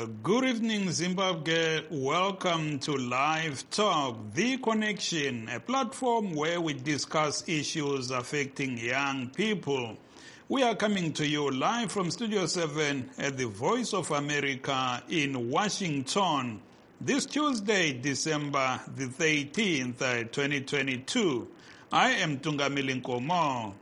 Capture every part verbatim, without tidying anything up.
Uh, good evening, Zimbabwe. Welcome to Live Talk, The Connection, a platform where we discuss issues affecting young people. We are coming to you live from Studio seven at the Voice of America in Washington. This Tuesday, December the thirteenth, twenty twenty-two. I am Tungamili Nkomo.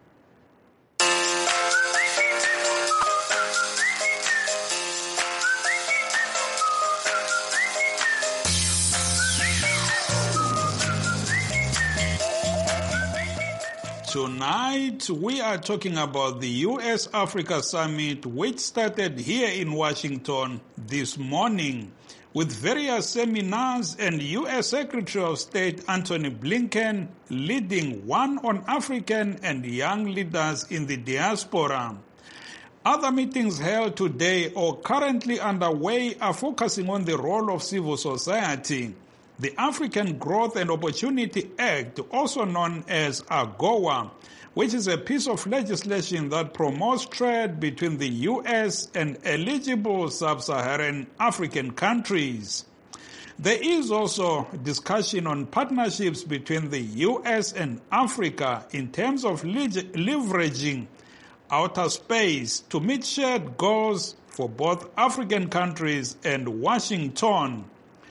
Tonight, we are talking about the U S Africa Summit, which started here in Washington this morning, with various seminars and U S Secretary of State Antony Blinken leading one on African and young leaders in the diaspora. Other meetings held today or currently underway are focusing on the role of civil society. The African Growth and Opportunity Act, also known as AGOA, which is a piece of legislation that promotes trade between the U S and eligible sub-Saharan African countries. There is also discussion on partnerships between the U S and Africa in terms of leveraging outer space to meet shared goals for both African countries and Washington.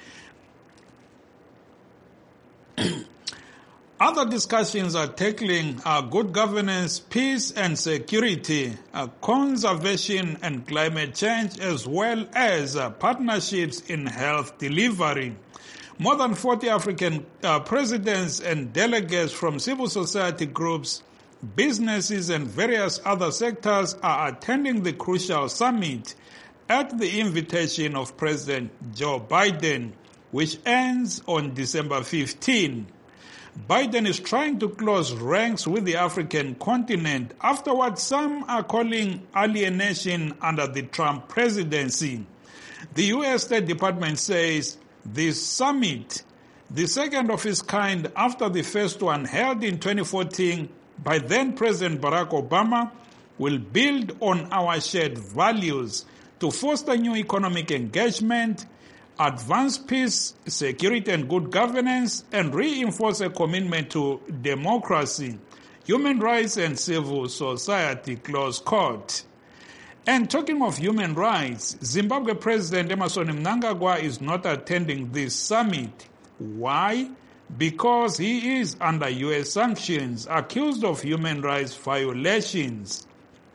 Other discussions are tackling uh, good governance, peace and security, uh, conservation and climate change, as well as uh, partnerships in health delivery. More than forty African uh, presidents and delegates from civil society groups, businesses and various other sectors are attending the crucial summit at the invitation of President Joe Biden, which ends on December fifteenth. Biden is trying to close ranks with the African continent after what some are calling alienation under the Trump presidency. The U S State Department says this summit, the second of its kind after the first one held in twenty fourteen by then President Barack Obama, will build on our shared values to foster new economic engagement, advance peace, security and good governance, and reinforce a commitment to democracy, human rights and civil society, close quote. And talking of human rights, Zimbabwe President Emmerson Mnangagwa is not attending this summit. Why? Because he is under U S sanctions, accused of human rights violations.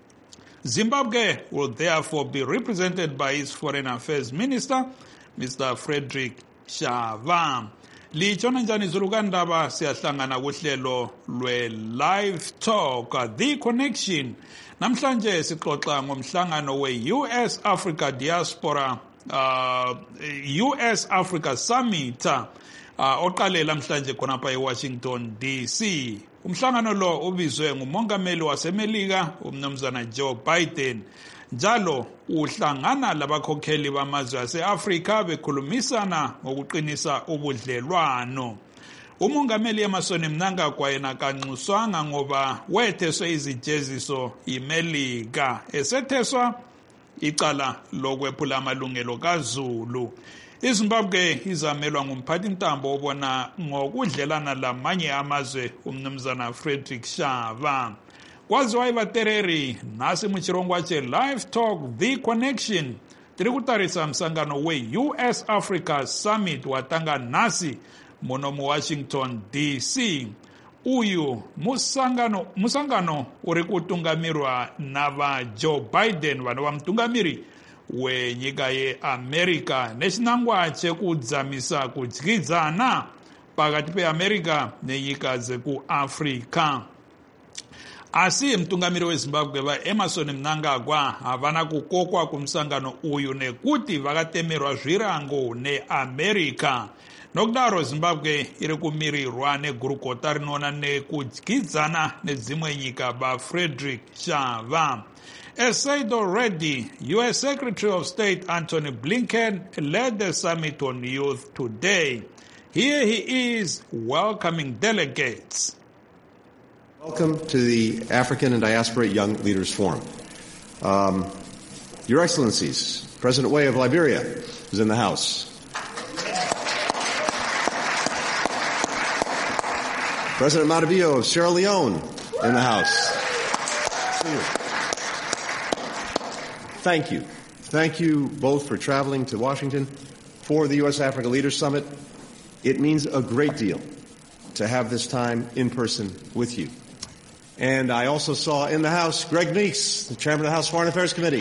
Zimbabwe will therefore be represented by its Foreign Affairs Minister, Mister Frederick Shava. Lichona njani zulukandaba siyahlangana kuhlelo lwe Live Talk, The Connection. Namhlanje sixoxa ngomhlangano we U S Africa Diaspora, uh, U S Africa Summit, uh, oqalela namhlanje khonapha eWashington D C. Umhlangano lo ubizwe ngumongameli waseMelika umnumzana Joe Biden. Njalo uhlangana labakhokheli bamazwe ase-Afrika bekhulumisana ngokuqinisa ubudlelwano. Umongameli Emmerson Mnangagwa yena kanxuswanga ngoba wetheswe izijeziso yiMelika, esetheswa icala lokwephula amalungelo kaZulu. iZimbabwe izamelwa ngumphathi ntambo obona ngokudlelana lamanye amazwe umnumzana Frederick Shava. Kwaziwa ivatereri nasi muchirongwa che Live Talk, The Connection. Tiri kutarisa msangano we U S Africa Summit watanga nasi muno mu Washington D C. Uyu musangano musangano uri kutungamirwa nava Joe Biden, vano va mutungamiri wenyika ye America nechinangwa chekudzamisa kudyidzana pakati peAmerica nenyika dzeku-Africa. Asi mtungamiri weZimbabwe va Emmerson Mnangagwa havana kukokwa kumsangano uyu nekuti vakatemerwa zvirango neAmerica. Nokudaro Zimbabwe iri kumirirwa negurukota rinoona nekudyidzana nedzimwe nyika vaFrederick Shava. As said already, U S Secretary of State Antony Blinken led the summit on youth today. Here he is welcoming delegates. Welcome to the African and Diaspora Young Leaders Forum. Um, Your Excellencies, President Way of Liberia is in the House. President Matabillo of Sierra Leone in the House. Thank you. Thank you both for traveling to Washington for the U S Africa Leaders Summit. It means a great deal to have this time in person with you. And I also saw in the House Greg Meeks, the Chairman of the House Foreign Affairs Committee.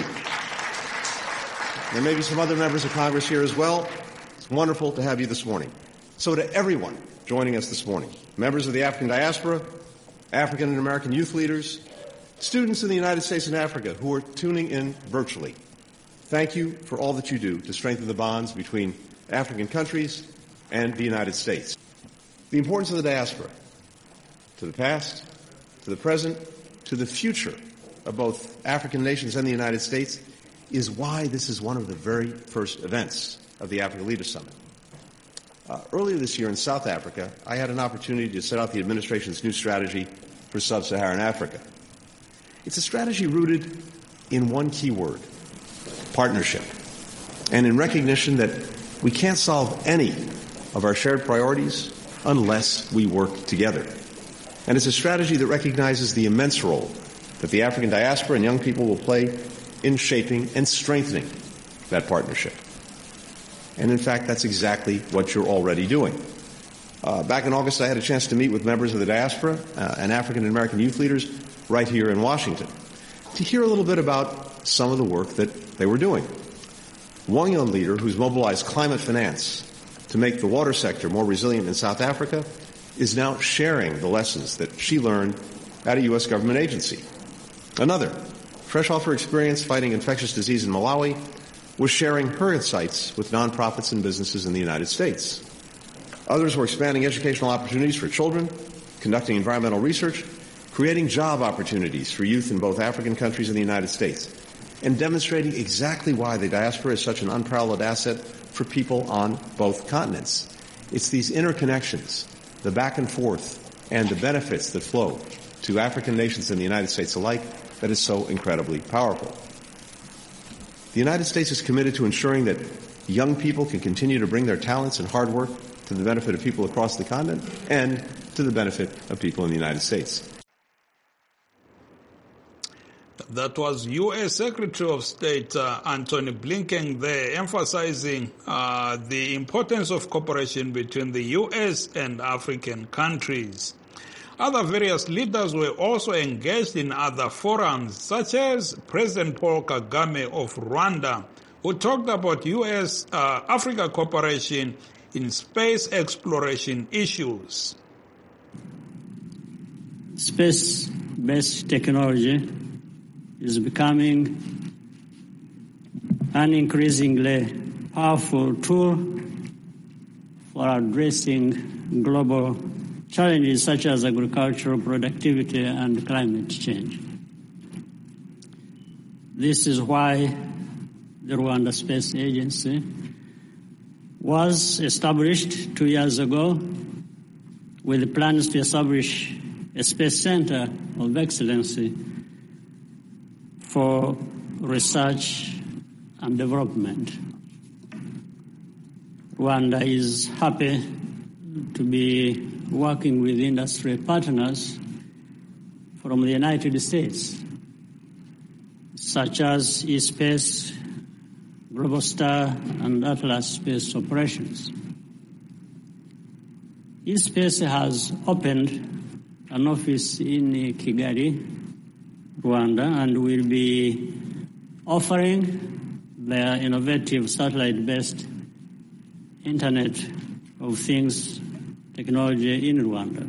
There may be some other members of Congress here as well. It's wonderful to have you this morning. So to everyone joining us this morning, members of the African diaspora, African and American youth leaders, students in the United States and Africa who are tuning in virtually, thank you for all that you do to strengthen the bonds between African countries and the United States. The importance of the diaspora to the past, to the present, to the future of both African nations and the United States is why this is one of the very first events of the Africa Leaders Summit. Uh, earlier this year in South Africa, I had an opportunity to set out the administration's new strategy for sub-Saharan Africa. It's a strategy rooted in one key word, partnership, and in recognition that we can't solve any of our shared priorities unless we work together. And it's a strategy that recognizes the immense role that the African diaspora and young people will play in shaping and strengthening that partnership. And in fact, that's exactly what you're already doing. Uh, back in August, I had a chance to meet with members of the diaspora uh, and African and American youth leaders right here in Washington to hear a little bit about some of the work that they were doing. One young leader who's mobilized climate finance to make the water sector more resilient in South Africa is now sharing the lessons that she learned at a U S government agency. Another, fresh off her experience fighting infectious disease in Malawi, was sharing her insights with nonprofits and businesses in the United States. Others were expanding educational opportunities for children, conducting environmental research, creating job opportunities for youth in both African countries and the United States, and demonstrating exactly why the diaspora is such an unparalleled asset for people on both continents. It's these interconnections, the back and forth, and the benefits that flow to African nations and the United States alike that is so incredibly powerful. The United States is committed to ensuring that young people can continue to bring their talents and hard work to the benefit of people across the continent and to the benefit of people in the United States. That was U S Secretary of State uh, Antony Blinken there, emphasizing uh, the importance of cooperation between the U S and African countries. Other various leaders were also engaged in other forums, such as President Paul Kagame of Rwanda, who talked about U S uh, Africa cooperation in space exploration issues. Space-based technology is becoming an increasingly powerful tool for addressing global challenges such as agricultural productivity and climate change. This is why the Rwanda Space Agency was established two years ago with plans to establish a space center of excellence for research and development. Rwanda is happy to be working with industry partners from the United States, such as eSpace, Globostar, and Atlas Space Operations. eSpace has opened an office in Kigali, Rwanda, and will be offering their innovative satellite-based Internet of Things technology in Rwanda.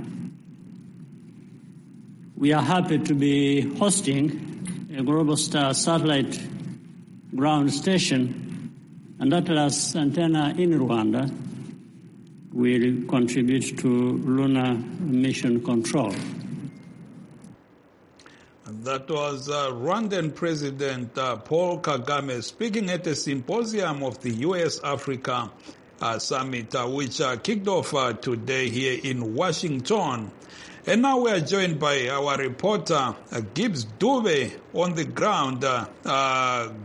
We are happy to be hosting a Globostar satellite ground station, and Atlas antenna in Rwanda will contribute to lunar mission control. That was uh, Rwandan President uh, Paul Kagame speaking at a symposium of the U S Africa uh, Summit, uh, which uh, kicked off uh, today here in Washington. And now we are joined by our reporter, uh, Gibbs Dube, on the ground. Uh, uh,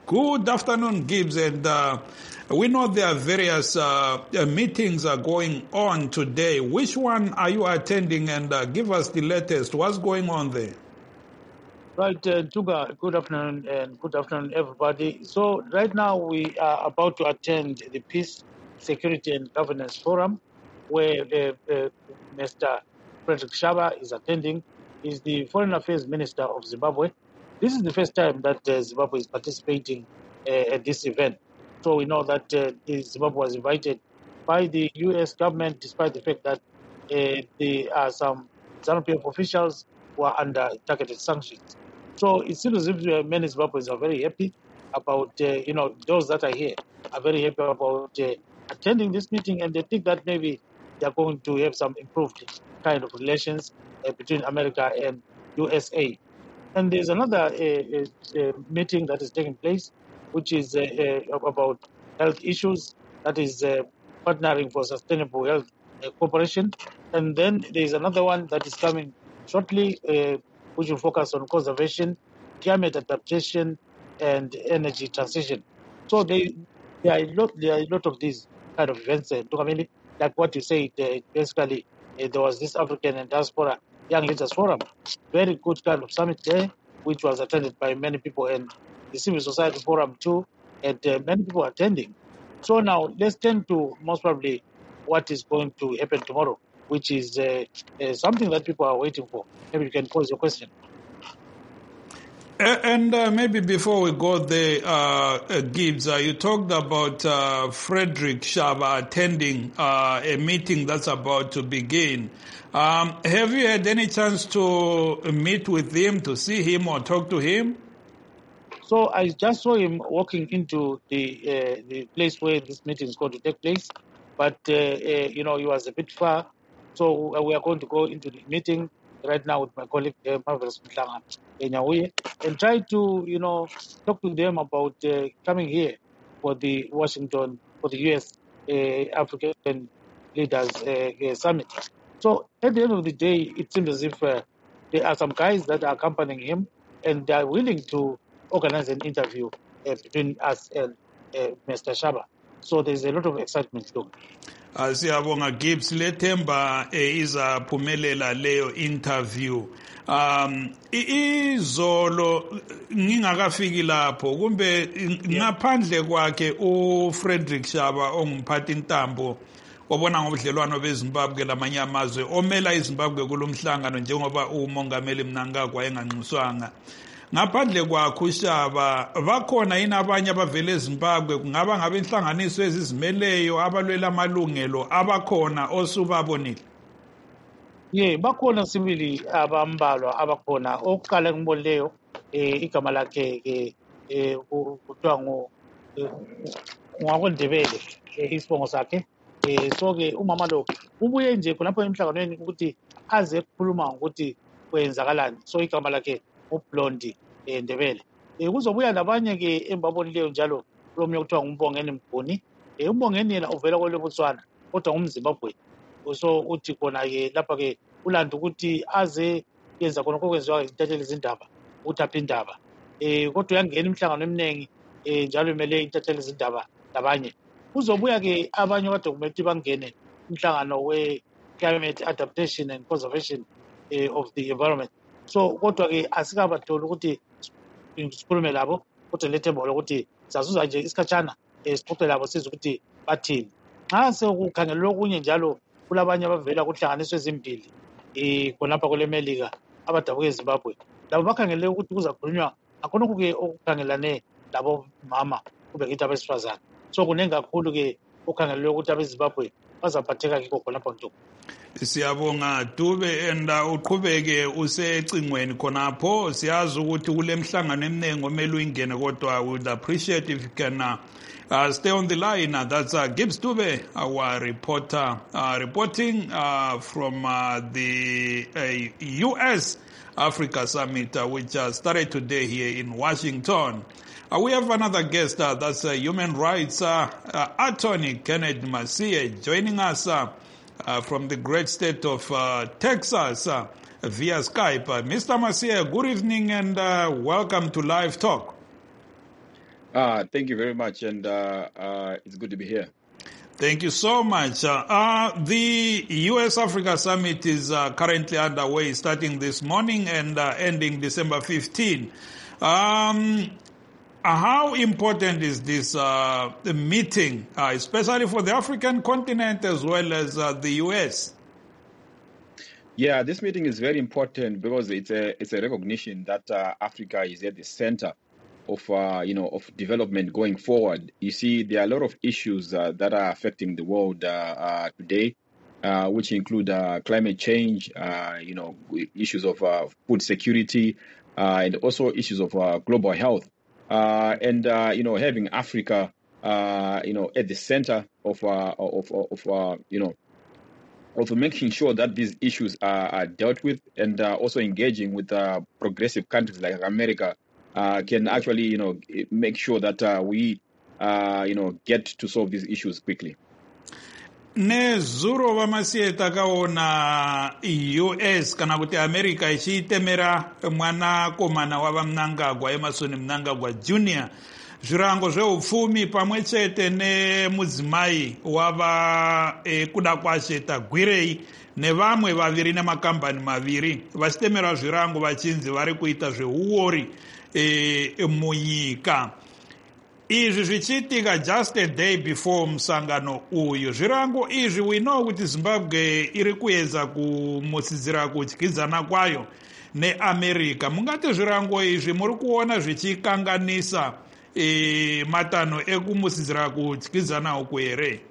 Good afternoon, Gibbs. And uh, we know there are various uh, meetings are going on today. Which one are you attending? And uh, give us the latest. What's going on there? Right, uh, Tuga, good afternoon and good afternoon, everybody. So right now we are about to attend the Peace, Security and Governance Forum, where uh, uh, Mister Frederick Shaba is attending. He's the Foreign Affairs Minister of Zimbabwe. This is the first time that uh, Zimbabwe is participating uh, at this event. So we know that uh, Zimbabwe was invited by the U S government, despite the fact that uh, there are some ZANU-P F officials who are under targeted sanctions. So it seems as if many Zimbabweans are very happy about, uh, you know, those that are here are very happy about uh, attending this meeting, and they think that maybe they are going to have some improved kind of relations uh, between America and U S A. And there's another uh, uh, uh, meeting that is taking place, which is uh, uh, about health issues, that is uh, partnering for sustainable health uh, cooperation. And then there's another one that is coming shortly, uh, which will focus on conservation, climate adaptation, and energy transition. So they, there, are a lot, there are a lot of these kind of events. Uh, like what you said, uh, basically, uh, there was this African and Diaspora Young Leaders Forum, very good kind of summit there, which was attended by many people, and the Civil Society Forum too, and uh, many people attending. So now let's turn to most probably what is going to happen tomorrow, which is uh, uh, something that people are waiting for. Maybe you can pose your question. And uh, maybe before we go there, uh, uh, Gibbs, uh, you talked about uh, Frederick Shaba attending uh, a meeting that's about to begin. Um, have you had any chance to meet with him, to see him or talk to him? So I just saw him walking into the uh, the place where this meeting is going to take place, but uh, uh, you know, he was a bit far. So uh, we are going to go into the meeting right now with my colleague uh, Marvelous Mhlanga Nyawuye and try to, you know, talk to them about uh, coming here for the Washington, for the U S uh, African Leaders uh, uh, Summit. So at the end of the day, it seems as if uh, there are some guys that are accompanying him, and they are willing to organize an interview uh, between us and uh, Mister Shaba. So there's a lot of excitement too. Siyabonga Gibbs, lethemba izaphumelela leyo interview. Um izolo ngingakafiki lapho kumbe ngaphandle kwakhe uFrederick Shaba ongumphathi intambo obona ngobudlelwano beZimbabwe lamanye amazwe omela iZimbabwe kulomhlangano njengoba umongameli Mnangagwa enganxuswanga. Ngaphandle kwakho uShaba bakhona yini abanye abavele eZimbabwe kungaba ngabe inhlanganiso ezizimeleyo abalwela amalungelo abakhona osubabonile? Yeah, bakhona sibili abambalwa abakhona. Okuqala ngibonileyo eh igama lakhe eh kuthiwa ngo ngakondebele isibongo sakhe. Eh so ke umama lo ubuye nje khonapho emhlanganweni ukuthi aze ukukhuluma ukuthi kwenzakalani. So igama lakhe uBlondi eh Ndebele. Eh kuzobuya labanye ke embabonileyo njalo lomnye kuthiwa nguMbongeni Mguni. Eh uMbongeni yena uvela kweleBotswana kodwa ngumZimbabwe. So uthi khona ke lapha ke ulanda ukuthi aze yenza khona okwenziwa intatheli izindaba uthapha indaba. Eh kodwa uyangena imhlangano eminingi eh njalo imele intatheli izindaba labanye. Kuzobuya ke abanye kade kumele bangene umhlangano we climate adaptation and conservation eh, of the environment. So kodwa ke asikabathola ukuthi sikhulume labo kodwa lethemba lokuthi sazuza nje isikhatshana esixoxe labo siza ukuthi bathini. Nxa sekukhangelwa okunye njalo kulabanye abavela kuhlanganiswe ezimbili eh khonapha kule Melika abadabuke eZimbabwe. Labo bakhangele ukuthi kuzakhulunywa akhona kuke okukhangelane labo mama kube ngithi abesifazana. So kunengi kakhulu ke ukhangelwe ukuthi abeZimbabwe bazaphatheka kiko khonapha nto. Siyabonga Dube enda uqhubeke usecingweni khonapho siyazi ukuthi kule mhlangano eminengi omele uyingene kodwa we would appreciate if you can uh, uh, stay on the line. Uh, that's uh, Gibbs Dube, our reporter uh, reporting uh, from uh, the uh, U S Africa Summit uh, which uh, started today here in Washington. Uh, we have another guest, uh, that's uh, human rights uh, uh, attorney Kenneth Masie joining us uh, uh, from the great state of uh, Texas uh, via Skype. Uh, Mister Masie, good evening and uh, welcome to Live Talk. Uh, thank you very much, and uh, uh, it's good to be here. Thank you so much. Uh, uh, the U S Africa Summit is uh, currently underway, starting this morning and uh, ending December fifteenth. Um, how important is this uh, meeting, uh, especially for the African continent as well as uh, the U S? Yeah, this meeting is very important because it's a it's a recognition that uh, Africa is at the center of uh, you know of development going forward. You see, there are a lot of issues uh, that are affecting the world uh, uh, today, uh, which include uh, climate change, uh, you know, issues of uh, food security, uh, and also issues of uh, global health. Uh, and uh, you know, having Africa, uh, you know, at the center of uh, of of uh, you know. also making sure that these issues are, are dealt with, and uh, also engaging with uh, progressive countries like America uh, can actually, you know, make sure that uh, we, uh, you know, get to solve these issues quickly. Nezuro vamasiye takaona U S kana kuti America ichitemera mwana komana wava Mnangagwa Emerson Mnangagwa Junior zvirango zveupfumi pamwe chete nemudzimai wava e, kuda kwashe Tagwirei nevamwe vaviri nemakambani maviri vachitemera zvirango vachinzi vari kuita zveuori e, munyika. Izvi zvichiitika just a day before musangano uyu. Zvirango izvi we know kuti Zimbabwe iri kuedza kumutsidzira kudyidzana kwayo neAmerica. Mungati zvirango izvi muri kuona zvichikanganisa e, matanho ekumutsidzira kudyidzana uku here?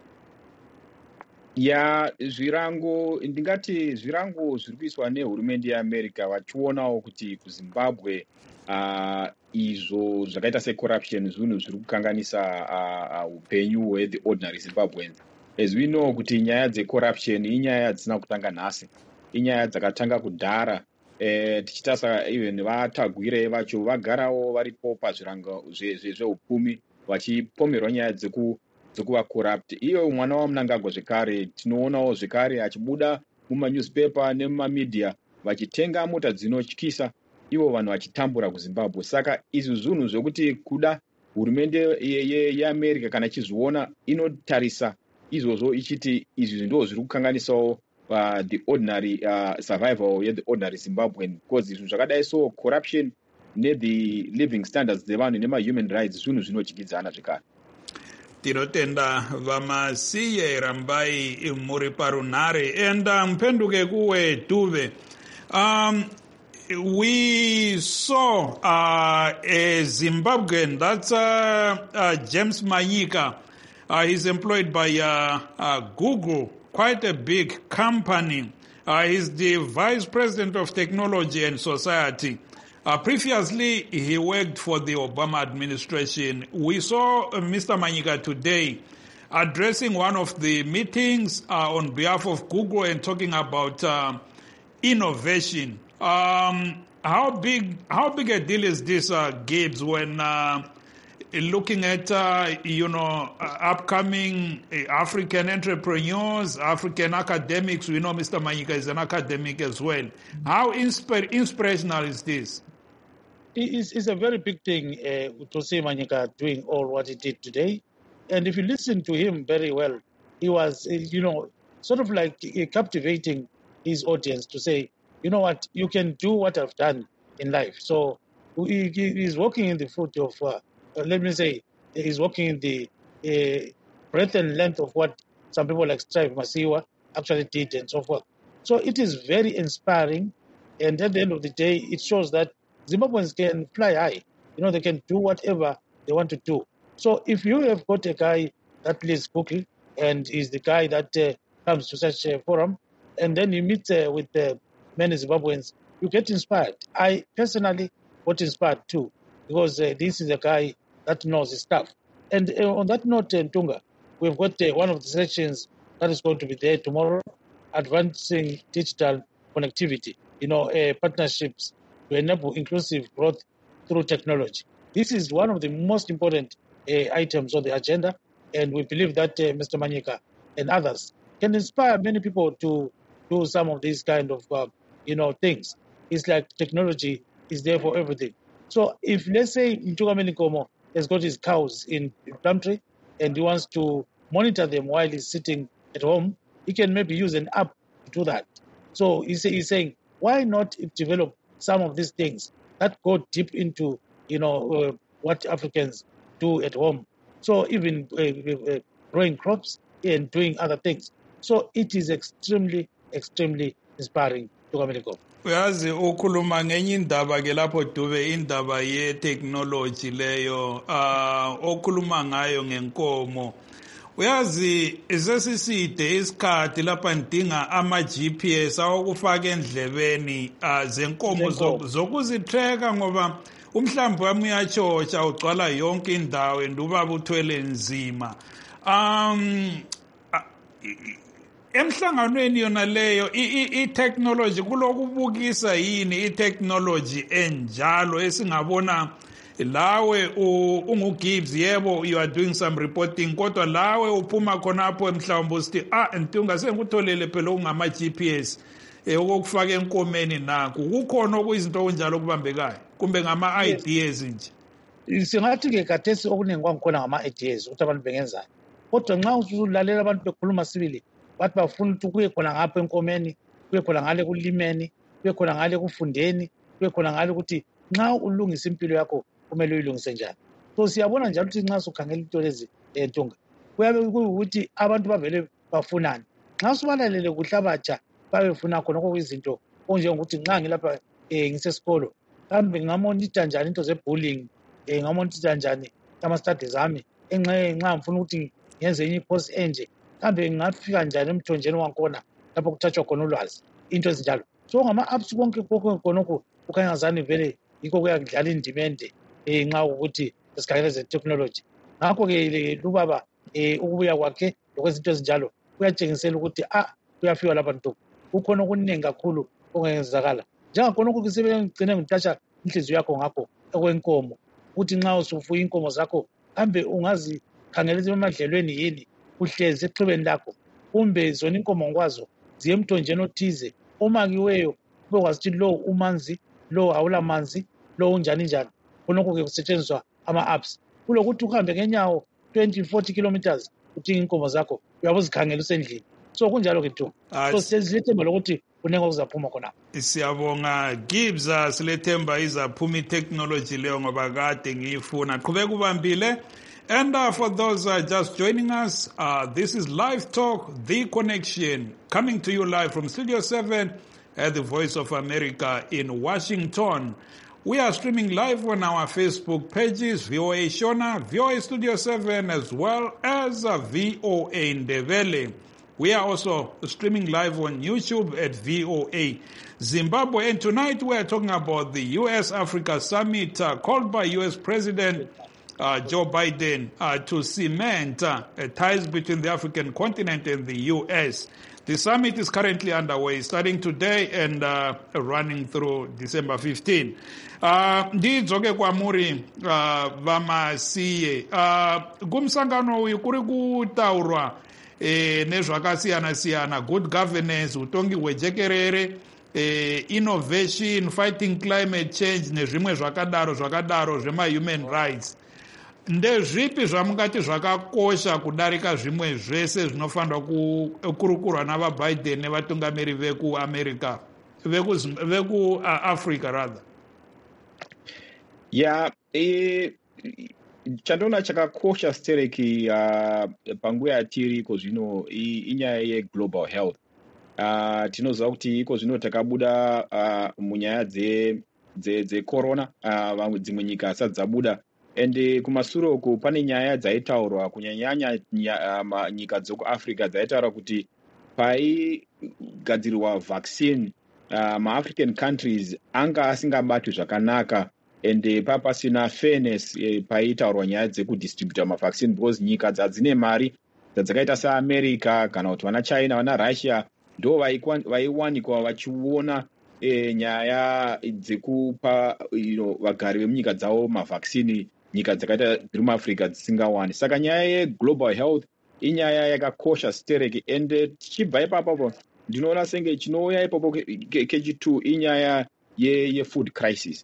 Ya, zvirango ndingati zvirango zviri kuiswa nehurumende yeAmerica vachionawo kuti kuZimbabwe uh, izvo zvakaita secorruption zvinhu zviri kukanganisa upenyu uh, uh, hwethe ordinary Zimbabweans. As we know kuti nyaya dzecorruption inyaya dzisina kutanga nhasi, inyaya dzakatanga kudhara. Eh, tichitarisa even vaTagwirei vacho vagarawo varipo pazvirango zveupfumi vachipomerwa nyaya dzeku dzekuva corrupt. Iyo mwana waMnangagwa zvekare tinoonawo zvekare achibuda mumanewspaper nemumamedia vachitenga mota dzinotyisa, ivo vanhu vachitambura kuZimbabwe. Saka izvi zvinhu zvekuti kuda hurumende yeAmerica kana ichizviona inotarisa izvozvo ichiti izvi ndo zviri kukanganisawo uh, the ordinary uh, survival ye the ordinary Zimbabwean, because izvi zvakadai so corruption ne-the living standards dzevanhu nema-human rights zvinhu zvinotyidzana zvekare. Tinotenda Vamasiye Rambai muri parunhare. And um, mupenduke kuwe Tuve. Um, we saw uh, a Zimbabwean, that's uh, uh, James Manyika. Uh, he's employed by uh, uh, Google, quite a big company. Uh, he's the Vice President of Technology and Society. Uh, previously, he worked for the Obama administration. We saw uh, Mister Manyika today addressing one of the meetings uh, on behalf of Google and talking about uh, innovation. Um, how big how big a deal is this, uh, Gibbs, when uh, looking at uh, you know uh, upcoming uh, African entrepreneurs, African academics? We know Mister Manyika is an academic as well. How inspir- inspirational is this? It's, it's a very big thing uh, to see Manyika doing all what he did today. And if you listen to him very well, he was, uh, you know, sort of like uh, captivating his audience to say, you know what, you can do what I've done in life. So he, he's walking in the foot of, uh, let me say, he's walking in the uh, breadth and length of what some people like Strive Masiwa actually did and so forth. So it is very inspiring. And at the end of the day, it shows that Zimbabweans can fly high. You know, they can do whatever they want to do. So if you have got a guy that leads Google and is the guy that uh, comes to such a forum, and then you meet uh, with uh, many Zimbabweans, you get inspired. I personally got inspired too, because uh, this is a guy that knows his stuff. And uh, on that note, uh, Tunga, we've got uh, one of the sessions that is going to be there tomorrow, advancing digital connectivity, you know, uh, partnerships to enable inclusive growth through technology. This is one of the most important uh, items on the agenda, and we believe that uh, Mister Manyika and others can inspire many people to do some of these kind of, uh, you know, things. It's like technology is there for everything. So if, let's say, Mtuga Melikomo has got his cows in the country and he wants to monitor them while he's sitting at home, he can maybe use an app to do that. So he's, he's saying, why not develop some of these things that go deep into, you know, uh, what Africans do at home? So even uh, uh, growing crops and doing other things. So it is extremely, extremely inspiring to America. Uyazi ukhuluma ngenye indaba ke lapho dube indaba ye technology leyo ah okhuluma ngayo ngenkomo. Uyazi isesiside isikhathi lapha ndinga ama G P S awokufaka endlebeni zenkomo zokuzitreka ngoba umhlambi wami uyachocha ugcwala yonke indawo endubaba uthwele nzima. um Emhlanganweni yona leyo i-technology kulokubukisa yini i-technology enjalo esingabona lawe unguGibbs yebo you are doing some reporting kodwa lawe uphuma khonapho emhlawumbe usithi ah ntunga sengikutholele phela ungama G P S okufaka enkomeni nakho kukhona okuyizinto onjalo kubambekayo kumbe ngama ideas nje. Singathi ke kathesi okuningi kwangikhona ngama ideas ukuthi abantu bengenzayo kodwa nxa usulalela abantu bekhuluma sibili bathi bafuna ukuthi kuye khona ngapha enkomeni kuye khona ngale kulimeni kuye khona ngale kufundeni kuye khona ngale ukuthi nxa ulungisa impilo yakho kumele uyilungise njani. So siyabona njalo ukuthi nxa sukhangela into lezi entunga kuyabe kuyukuthi abantu bavele bafunani nxa subalalele kuhle abatsha babefuna khona okuyizinto onjengokuthi nxa ngilapha eh ngisesikolo kambe ngamonita njani into ze-bullying eh ngamonita njani ama-studies ami enxe nxa ngifuna ukuthi ngenze enye i-course enje kambe ngingafika njani emthonjeni wakhona lapho kuthathwa khona ulwazi into ezinjalo. So ngama-apps konke khonokho kukhanyazani vele yikho kuyakudlala indima ende um nxa ukuthi esikhangele ze-technology. Ngakho-ke lubaba um ukubuya kwakhe lokwezinto ezinjalo kuyatshengisela ukuthi ah kuyafika lapha nto kukhona okuningi kakhulu okungenzakala njengakhonokho sebengigcine ngitatsha inhliziyo yakho ngakho ekwenkomo ukuthi nxa usufuya inkomo zakho kambe ungazikhangelisa emadlelweni yini uhlezi exhibeni lakho kumbe zona inkomo ngikwazo ziye emthonjeni othize omakiweyo kube kwazithi lo umanzi lo awula manzi lo unjani njani khonokho-ke kusetshenziswa ama-apps kulokuthi uhambe ngenyawo twenty forty kilometers udinga inkomo zakho uyabe uzikhangela usendlini. So kunjalo-ke tu so silethemba lokuthi kunenge okuzaphuma khonapho. Siyabonga Gibbs, silethemba izaphuma i-technology leyo ngoba kade ngiyifuna qhubeka ubambile. And uh, for those uh, just joining us, uh, this is Live Talk, The Connection, coming to you live from Studio seven at the Voice of America in Washington. We are streaming live on our Facebook pages, V O A Shona, V O A Studio seven, as well as uh, V O A Ndebele. We are also streaming live on YouTube at V O A Zimbabwe. And tonight we are talking about the U S Africa Summit uh, called by U S President Uh, Joe Biden uh, to cement uh, ties between the African continent and the U S. The summit is currently underway, starting today and uh, running through December fifteenth. Ndidzoke kwamuri vamasiye kumsangano uyu kuri kutaurwa nezvakasiyana siyana, good governance, utongi hwejekerere, innovation, fighting climate change nezvimwe zvakadaro zvakadaro zvema-human rights. Ndezvipi zvamungati zvakakosha kudarika zvimwe zvese zvinofanirwa kukurukurwa navaBiden nevatungamiri vekuAmerica vekuAfrica rather? Yeah, eh chandona chakakosha stereki uh, panguva yatiri iko zvino inyaya yeglobal health. Uh, tinoziva kuti iko zvino takabuda uh, munyaya dze dze dze corona uh, dzimwe nyika asati dzabuda. And kumashure uku pane nyaya dzaitaurwa kunyanyanya uh, nyika dzekuAfrica dzaitaura kuti paigadzirwa vaccine uh, ma-African countries anga asingabatwi zvakanaka and papasina fairness eh, paitaurwa nyaya dzekudistributa mavaccine because nyika dzadzine mari dzakaita seAmerica kana kuti vana China vana Russia ndo vaiwanikwa vachiona eh, nyaya dzekupa you know, vagari vemunyika dzavo mavaccine nyika dzakaita dziri muAfrica dzisingawani. Saka nyaya yeglobal health inyaya yakakosha stereki and tichibva ipapo ndinoona senge chinouya ipapo kechi two inyaya yefood crisis.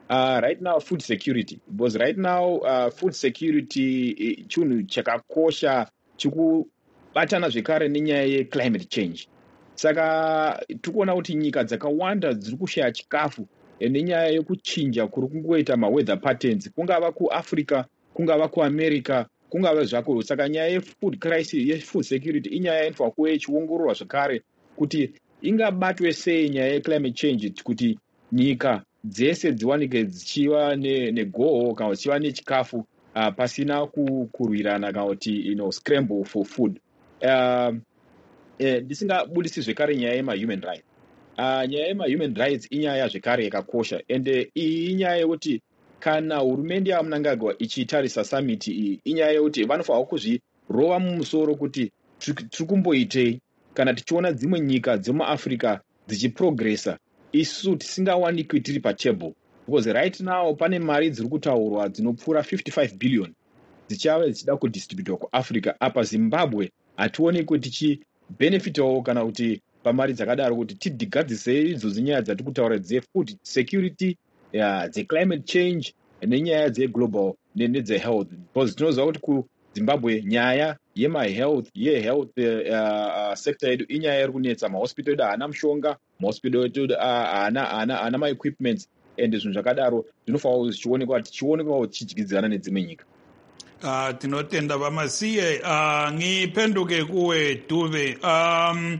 uh, right now food security, because right now uh, food security chinhu chakakosha chikubatana zvekare nenyaya yeclimate change. Saka tikuona kuti nyika dzakawanda dziri kushaya chikafu nenyaya yekuchinja kuri kungoita maweather patterns, kungava kuAfrica, kungava kuAmerica, kungava zvako. Saka nyaya yefood crisis, yefood security inyaya inofanira kuve ichiongororwa zvakare kuti ingabatwe sei nyaya yeclimate change, kuti nyika dzese dziwanike dzichiva negoho kana dzichiva nechikafu uh, pasina kurwirana kana kuti you know, scramble for food. Uh, ndisingabudisi zvekare nyaya yema-human rights. Uh, nyaya yema-human rights inyaya zvekare yakakosha, ende iyi inyaya yekuti kana hurumende yaMnangagwa ichitarisa summit iyi, inyaya yekuti vanofanira kuzvirova mumusoro kuti tiri kumboitei kana tichiona dzimwe nyika dzemuAfrica dzichiprogressa, isu tisingawanikwi tiri patable. Because right now pane mari dziri kutaurwa dzinopfuura fifty-five billion dzichava dzichida kudistributwa kuAfrica. Apa Zimbabwe hationi tichi benefitawo kana kuti pamari dzakadaro kuti tidigadzise idzodzo nyaya dzatiri kutaura dzefood security, yeah, dzeclimate change nenyaya dzeglobal nedzehealth. Because tinoziva kuti kuZimbabwe nyaya yemahealth yehealth uh, sector yedu inyaya iri kunetsa. Mahospital edu haana mushonga, mahospital edu haana maequipments, ende zvinhu zvakadaro zvinofanira zvichionekwa tichionekwa tichidyidzana nedzimwe nyika. Uh, tinotenda vamasiye. Uh, ngiphenduke kuwe Dube. Um,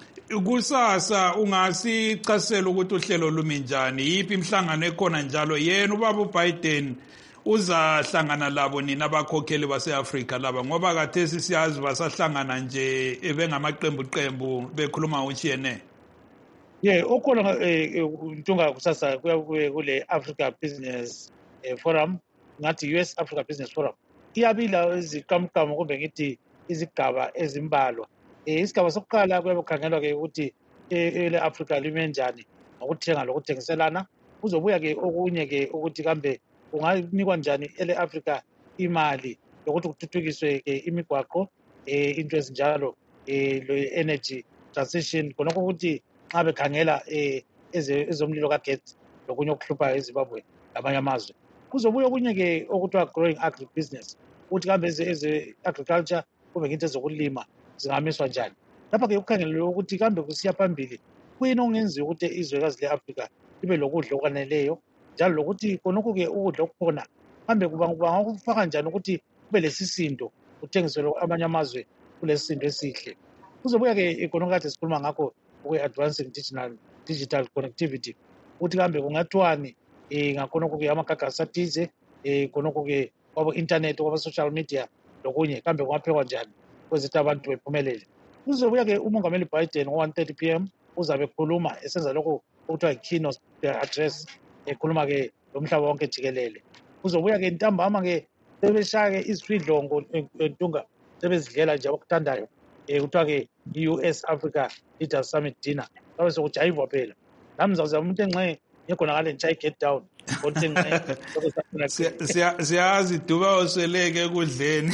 kusasa ungasichasela ukuthi uhlelo lumi njani, yiphi imhlangano ekhona njalo? Yena ubaba uBiden uzahlangana labo nina abakhokheli base-Afrika laba, ngoba khathesi siyazi basahlangana nje bengamaqembu qembu bekhuluma uchiyene? Yeah, okhona Ntunga kusasa kule Africa Business Forum, ngathi U S Africa Business Forum, iyabila izikamkamo kumbe ngithi izigaba ezimbalwa. Isigaba sokuqala kuyabe kukhangelwa ke ukuthi ele Africa lime njani ngokuthenga lokuthengiselana. Kuzobuya ke okunye ke ukuthi kambe kunganikwa njani ele Africa imali yokuthi kuthuthukiswe ke imigwaqo, into ezinjalo, le energy transition, khonokho ukuthi xa bekhangela ezomlilo kagetsi lokunye okuhluphayo eZimbabwe lamanye amazwe. Kuzobuya okunye ke okuthiwa growing agribusiness, ukuthi kambe eze-agriculture kumbe ngithi ezokulima zingamiswa njani. Lapha ke ukukhangelelwe ukuthi kambe kusiya phambili kuyini okungenziwa ukuthi izwekazi le-Afrika libe lokudla okwaneleyo, njalo lokuthi khonokho ke ukudla okukhona kambe bangakufaka njani ukuthi kube lesisindo kuthengiselwe amanye amazwe kulesisindo esihle. Kuzobuya ke khonokho kade sikhuluma ngakho kwe-advancing digital, digital connectivity, ukuthi kambe kungathiwani ngakhonokho ke amagagasi athize, khonokho ke kwabo-internet, kwabo-social media lokunye, kambe kungaphekwa njani kwezithi abantu bephumelele. Kuzobuya ke umongameli Biden ngo one thirty p m uzabe ekhuluma esenza lokho okuthiwa yi-keynote address, ekhuluma ke lomhlaba wonke jikelele. Kuzobuya ke ntambama ke sebeshaya ke izifidlongo Ntunga, sebezidlela nje abakuthandayo, kuthiwa ke i-U S Africa Leaders Summit dinner, babe sokujayivwa phela. Nami ngizawuzama umuntu enxe ngekhonakale ngishaye get down. Siyazi Dube osweleke ekudleni.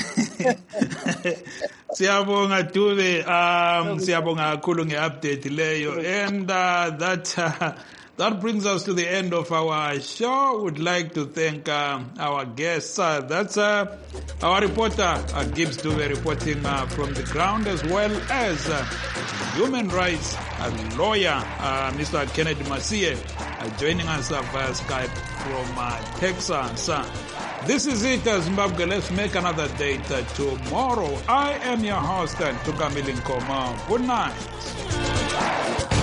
Siyabonga Dube, um siyabonga kakhulu nge-update leyo, and uh, that uh, that brings us to the end of our show. Would like to thank uh, our guests. Uh, that's uh, our reporter uh, Gibbs Dube reporting uh, from the ground, as well as uh, human rights uh, lawyer uh, Mister Kennedy Masie uh, joining us uh, via Skype from uh, Texas. Uh, This is it, uh, Zimbabwe. Let's make another date uh, tomorrow. I am your host, uh, Tukamili Nkoma. Good night.